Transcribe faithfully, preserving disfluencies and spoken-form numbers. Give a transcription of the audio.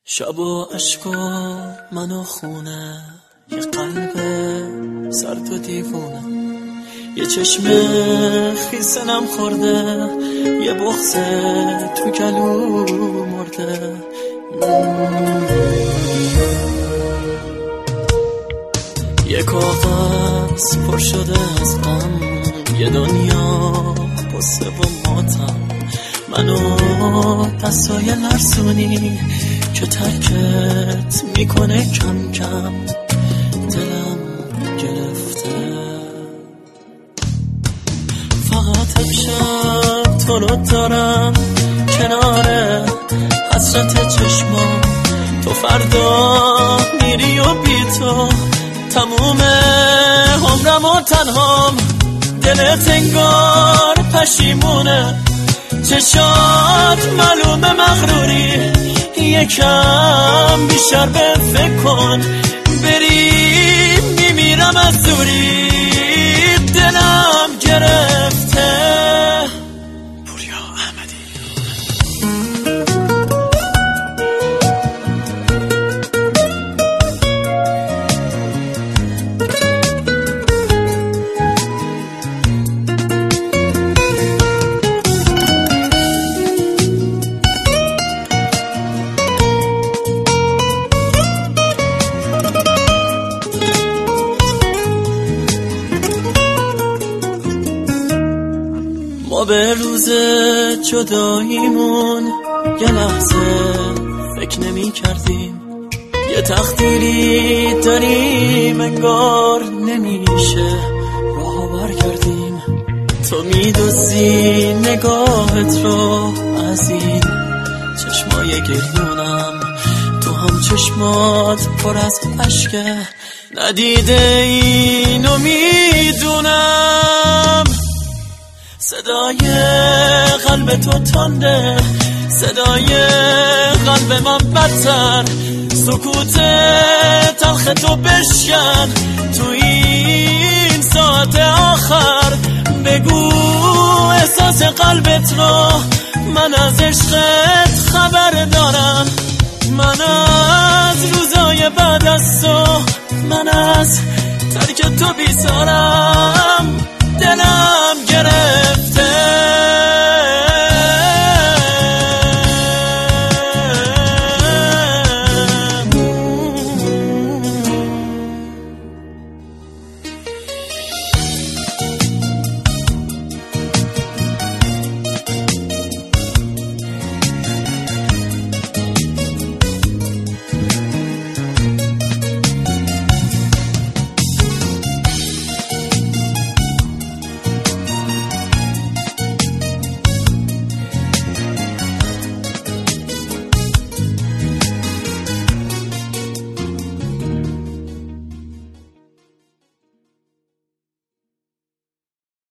شب و عشق و من و خونه، یه قلب سرد و دیوونه، یه چشم خیسنم خورده، یه بغض تو گلو مرده. یه کاغذ پر شده از غم، یه دنیا قصه و ماتم، منو دستای لرزونی که ترکت میکنه کم کم، دلم گرفته. فقط امشب تو رو دارم کنار حسرت چشمام، تو فردا میری و بی تو تموم عمرم و تنهام. دلت انگار پشیمونه، چشات معلومه مغروری، یکم بیشتر به فکر کن، بری میمیرم از دوری. دلم گرفته. پوریا احمدی. ما به روز جداییمون یه لحظه فکر نمی کردیم، یه تقدیری داریم انگار نمیشه راه برگردیم. تو میدوزی نگاهت رو از این چشمای گریونم، تو هم چشمات پر از عشقه، ندیده اینو میدونم. صدای قلب تو تنده، صدای قلب من بدتر، سکوت تلخ تو بشکن تو این ساعت آخر. بگو احساس قلبت رو، من از عشقت خبر دارم، من از روزای بعد از تو، من از ترک تو بیزارم. دلم